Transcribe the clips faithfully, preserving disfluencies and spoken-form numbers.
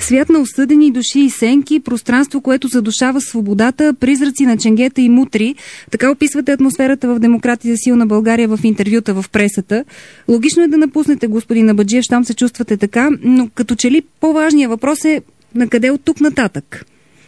Свят на осъдени души и сенки, пространство, което задушава свободата, призраци на ченгета и мутри. Така описвате атмосферата в Демократи за силна България в интервюта в пресата. Логично е да напуснете, господин Абаджиев, щом се чувствате така, но като че ли по-важният въпрос е на къде от тук нататък?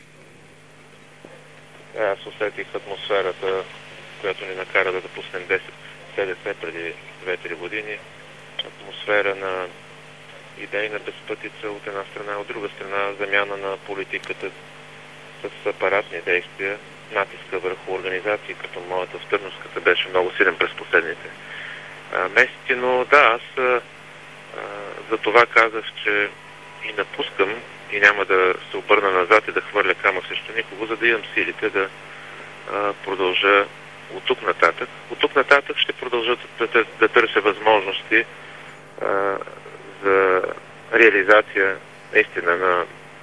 Аз усетих атмосферата, която ни накара да допуснем десет СДС преди две-три години. Атмосфера на идейна безпътица от една страна, от друга страна замяна на политиката с апаратни действия, натиска върху организации, като моята в Търновската беше много силен през последните а, месеци, но да, аз а, за това казах, че и напускам и няма да се обърна назад и да хвърля камък срещу никого, за да имам силите да а, продължа от тук нататък. От тук нататък ще продължа да, да, да търся възможности а, за реализация наистина на,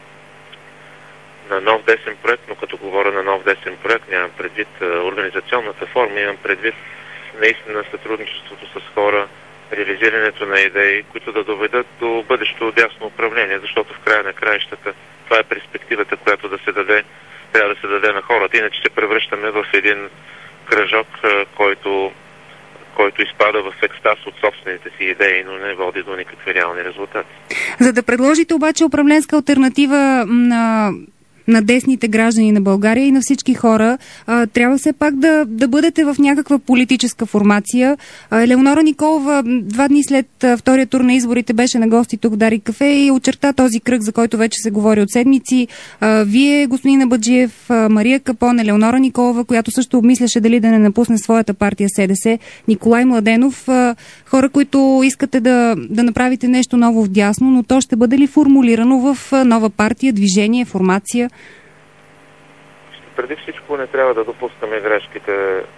на нов десен проект, но като говоря на нов десен проект, нямам предвид а, организационната форма, имам предвид наистина сътрудничеството с хора, реализирането на идеи, които да доведат до бъдещо дясно управление, защото в края на краищата това е перспективата, която да се даде, трябва да се даде на хората, иначе се превръщаме в един кръжок, който който изпада в екстаз от собствените си идеи, но не води до никакви реални резултати. За да предложите обаче управленска алтернатива на, на десните граждани на България и на всички хора, а, трябва все пак да, да бъдете в някаква политическа формация. А, Елеонора Николова два дни след а, втория тур на изборите беше на гости тук в Дарик кафе и очерта този кръг, за който вече се говори от седмици. А, вие, господин Абаджиев, а, Мария Капон, Елеонора Николова, която също обмисляше дали да не напусне своята партия СДС, Николай Младенов, а, хора, които искате да, да направите нещо ново вдясно, но то ще бъде ли формулирано в а, нова партия, движение, формация? Преди всичко не трябва да допускаме грешките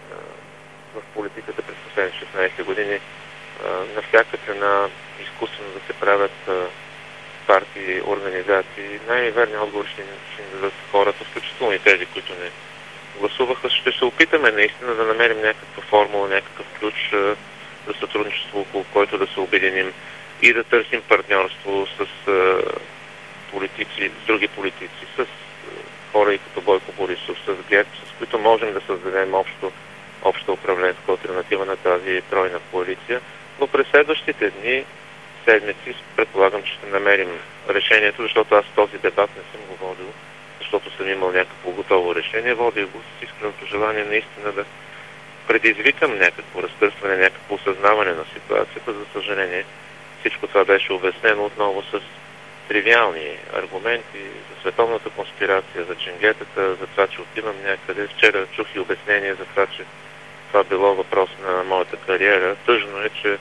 в политиката през последните шестнайсет години. На всяка цена изкуствено да се правят партии, организации. Най-верният отговор ще ни дадат хората, включително и тези, които не гласуваха. Ще се опитаме наистина да намерим някаква формула, някакъв ключ за сътрудничество, около който да се обединим и да търсим партньорство с политици, с други политици, с хора и като Бойко Борисов, с ГЕРБ, с които можем да създадем общо, обща управленска алтернатива на тази тройна коалиция. Но през следващите дни, седмици, предполагам, че ще намерим решението, защото аз този дебат не съм го водил, защото съм имал някакво готово решение. Водил го с искреното желание наистина да предизвикам някакво разтърсване, някакво осъзнаване на ситуацията. За съжаление, всичко това беше обяснено отново с тривиални аргументи за световната конспирация, за ченгетата, за това, че отивам някъде. Вчера чух и обяснение за това, че това било въпрос на моята кариера. Тъжно е, че а,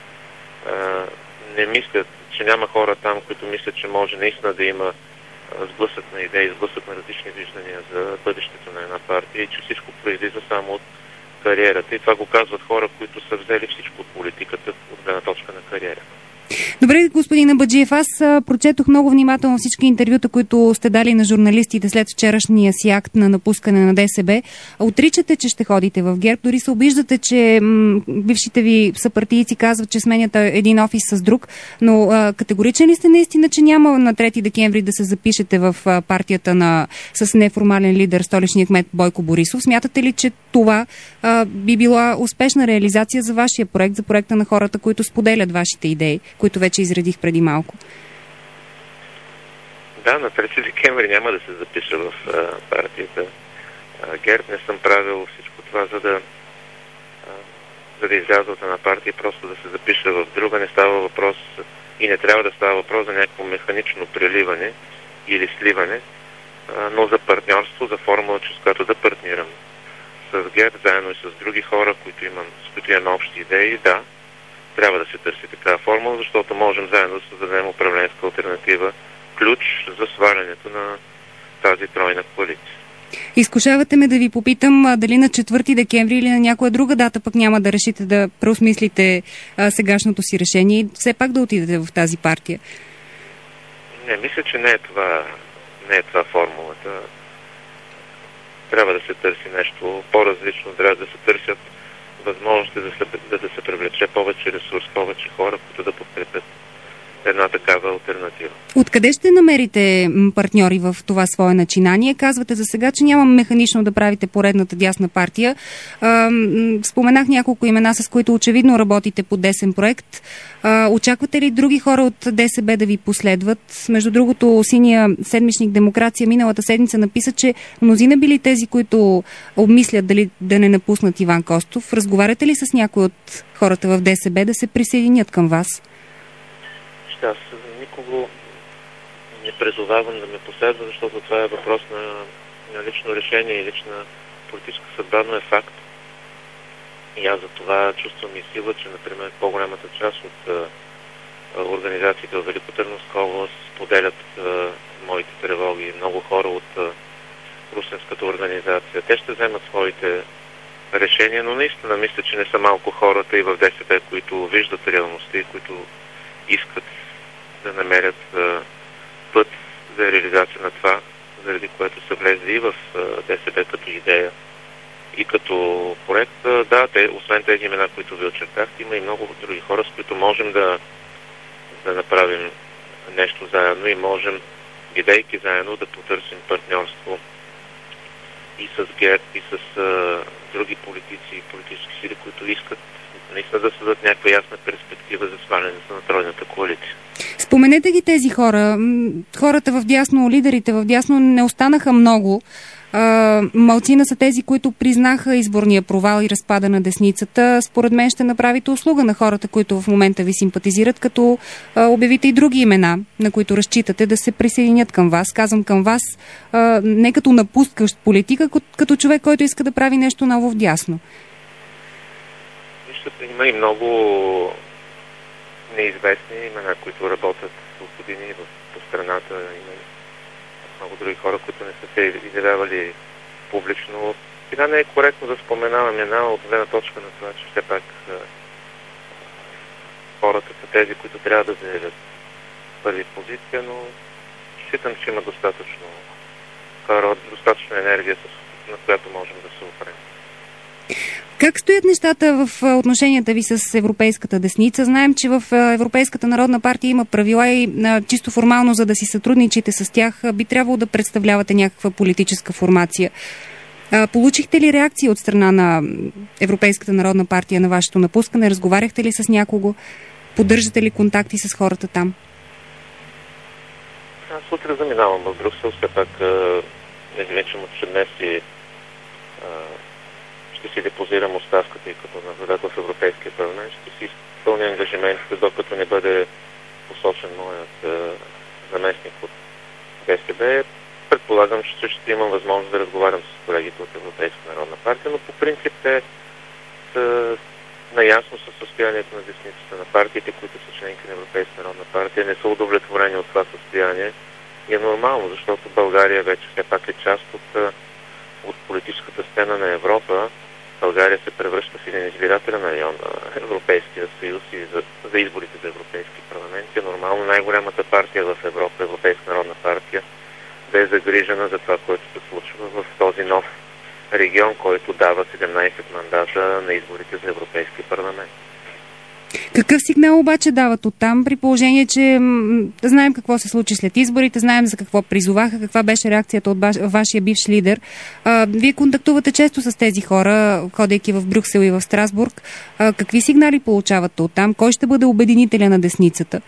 не мислят, че няма хора там, които мислят, че може наистина да има сблъсък на идеи, сблъсък на различни виждания за бъдещето на една партия и че всичко произлиза само от кариерата. И това го казват хора, които са взели всичко от политиката от гледна точка на кариера. Добре, господин Абаджиев, аз прочетох много внимателно всички интервюта, които сте дали на журналистите след вчерашния си акт на напускане на ДСБ. Отричате, че ще ходите в ГЕРБ, дори се обиждате, че м- бившите ви съпартийци казват, че сменяте един офис с друг, но а, категоричен ли сте наистина, че няма на трети декември да се запишете в а, партията на, с неформален лидер, столичния кмет Бойко Борисов? Смятате ли, че това а, би била успешна реализация за вашия проект, за проекта на хората, които споделят вашите идеи, които вече изредих преди малко? Да, на трети декември няма да се запиша в а, партията а, ГЕРБ. Не съм правил всичко това, за да, а, за да изляза от една партия, просто да се запиша в друга. Не става въпрос и не трябва да става въпрос за някакво механично преливане или сливане, а, но за партньорство, за формула, с която да партнирам с ГЕРБ, заедно и с други хора, които имам, с които имаме общи идеи. Да, трябва да се търси такава формула, защото можем заедно да създадем управленска алтернатива, ключ за свалянето на тази тройна коалиция. Изкушавате ме да ви попитам а, дали на четвърти декември или на някоя друга дата пък няма да решите да преосмислите а, сегашното си решение и все пак да отидете в тази партия. Не, мисля, че не е това, не е това формулата. Трябва да се търси нещо по-различно, трябва да се търсят възможности да се, да, да се привлече повече ресурс, повече хора, които да подкрепят една такава алтернатива. Откъде ще намерите партньори в това свое начинание? Казвате за сега, че няма механично да правите поредната дясна партия. Споменах няколко имена, с които очевидно работите по десен проект. Очаквате ли други хора от ДСБ да ви последват? Между другото, синия седмичник Демокрация миналата седмица написа, че мнозина били тези, които обмислят дали да не напуснат Иван Костов. Разговаряте ли с някой от хората в ДСБ да се присъединят към вас? Аз никого не призовавам да ме последва, защото това е въпрос на, на лично решение и лична политическа съдба, но е факт. И аз за това чувствам и сила, че, например, по-голямата част от а, организациите в Великотърновска област споделят а, моите тревоги. Много хора от а, русенската организация. Те ще вземат своите решения, но наистина мисля, че не са малко хората и в ДСБ, които виждат реалността и които искат да намерят а, път за реализация на това, заради което са влезли и в а, ДСБ като идея и като проект. А, да, те, освен тези имена, които ви очертахте, има и много други хора, с които можем да, да направим нещо заедно и можем, бидейки заедно, да потърсим партньорство и с ГЕРБ, и с а, други политици и политически сили, които искат наистина да създадат някаква ясна перспектива за свалянето на тройната коалиция. Споменете ги тези хора. Хората в дясно, лидерите в дясно не останаха много. Малцина са тези, които признаха изборния провал и разпада на десницата. Според мен ще направите услуга на хората, които в момента ви симпатизират, като а, обявите и други имена, на които разчитате да се присъединят към вас. Казвам към вас а, не като напускащ политика, като, като човек, който иска да прави нещо ново в дясно. Вижте, има и много неизвестни имена, които работят от години по страната. Има много други хора, които не са се изявявали публично. Сега не е коректно да споменавам една от гледна точка на това, че все пак а, хората са тези, които трябва да заявят първи позиция, но считам, че има достатъчно хора, достатъчно енергия, на която можем да се опрем. Как стоят нещата в отношенията ви с европейската десница? Знаем, че в Европейската народна партия има правила и чисто формално, за да си сътрудничите с тях, би трябвало да представлявате някаква политическа формация. Получихте ли реакции от страна на Европейската народна партия на вашето напускане? Разговаряхте ли с някого? Поддържате ли контакти с хората там? Аз утре заминавам в Брюксел, все пак независимо, че днес си ще си депозирам оставката и като наблюдател в Европейския парламент, ще си изпълня ангажиментите, докато не бъде посочен моят е, заместник от ДСБ. Предполагам, че ще имам възможност да разговарям с колегите от Европейска народна партия, но по принцип те са наясно със състоянието на десницата на партиите, които са членки на Европейска народна партия, не са удовлетворени от това състояние. И е нормално, защото България вече все пак е част от, от политическата сцена на Европа. България се превръща в един избирателен район на Европейския съюз и за, за изборите за Европейски парламент. Е нормално най-голямата партия в Европа, Европейска народна партия, да е загрижена за това, което се случва в този нов регион, който дава седемнайсет мандата на изборите за Европейски парламент. Какъв сигнал обаче дават оттам, при положение, че м- знаем какво се случи след изборите, знаем за какво призоваха, каква беше реакцията от баш, вашия бивш лидер. А, вие контактувате често с тези хора, ходейки в Брюксел и в Страсбург. А, какви сигнали получавате оттам? Кой ще бъде обединителя на десницата?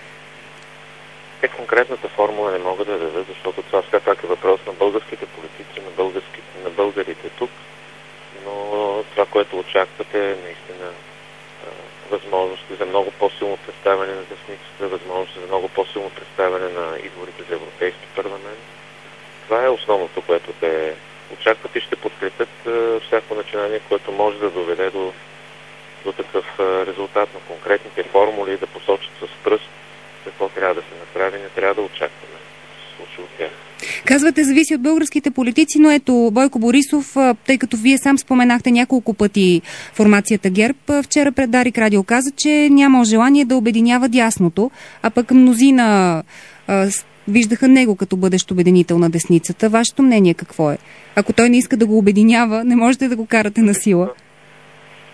Те конкретната формула не мога да дадат, защото това все пак е въпрос на българските политици, на, българските, на българите тук, но това, което очаквате, е наистина възможности за много по-силно представяне на десницата, възможности за много по-силно представяне на изборите за Европейски парламент. Това е основното, което те очакват и ще подкрепят всяко начинание, което може да доведе до, до такъв резултат на конкретните формули, да посочат с пръст какво трябва да се направи, не трябва да очакваме да се случи от тях. Казвате, зависи от българските политици, но ето Бойко Борисов, тъй като вие сам споменахте няколко пъти формацията ГЕРБ, вчера пред Дарик Радио каза, че няма желание да обединява дясното, а пък мнозина а, виждаха него като бъдещ обединител на десницата. Вашето мнение какво е? Ако той не иска да го обединява, не можете да го карате на сила.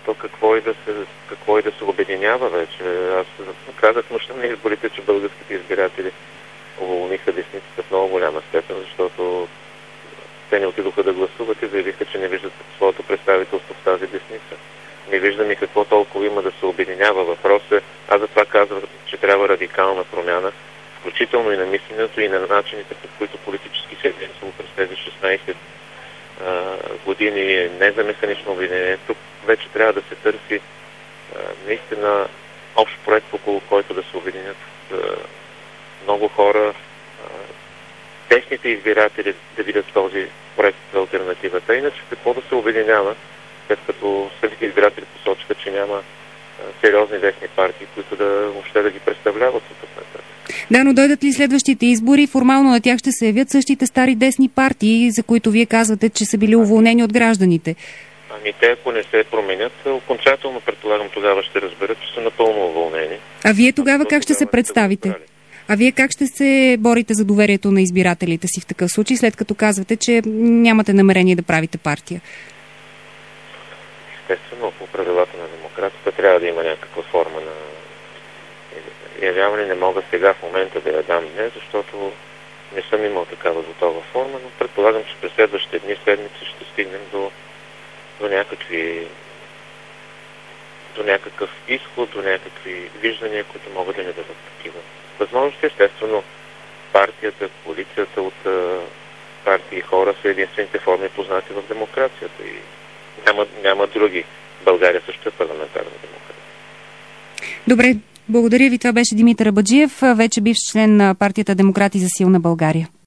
то какво и да се, какво и да се обединява вече. Аз казах нощта на изборите, че българските избиратели уволниха десницата в много голяма степен, защото те не отидоха да гласуват и заявиха, че не виждат своето представителство в тази десница. Не виждам и какво толкова има да се обединява. Въпрос е, аз затова казвам, че трябва радикална промяна, включително и на мисленето, и на начините, по които политически се действало през тези шестнайсет а, години, не за механично обединение. Тук вече трябва да се търси а, наистина общ проект, около който да се обединят а, много хора, а, техните избиратели да видят този проект за алтернативата. Иначе какво да се обединява, след като самите избиратели посочиха, че няма а, сериозни десни партии, които да въобще да ги представляват от тук нататък. Да, но дойдат ли следващите избори, формално на тях ще се явят същите стари десни партии, за които вие казвате, че са били уволнени от гражданите? Ами те, ако не се променят, окончателно предполагам тогава ще разберат, че са напълно уволнени. А вие тогава как ще се представите? А вие как ще се борите за доверието на избирателите си в такъв случай, след като казвате, че нямате намерение да правите партия? Естествено, по правилата на демокрацията трябва да има някаква форма на явяване. Не мога сега в момента да я дам днес, защото не съм имал такава готова форма, но предполагам, че през следващите дни, седмици ще стигнем до, до някакви до някакъв изход, до някакви виждания, които могат да ни дадат такива възможности. Естествено, партията, коалицията от партии и хора са единствените форми познати в демокрацията и няма, няма други. България също е парламентарна демокрация. Добре, благодаря ви. Това беше Димитър Абаджиев, вече бивш член на партията Демократи за силна България.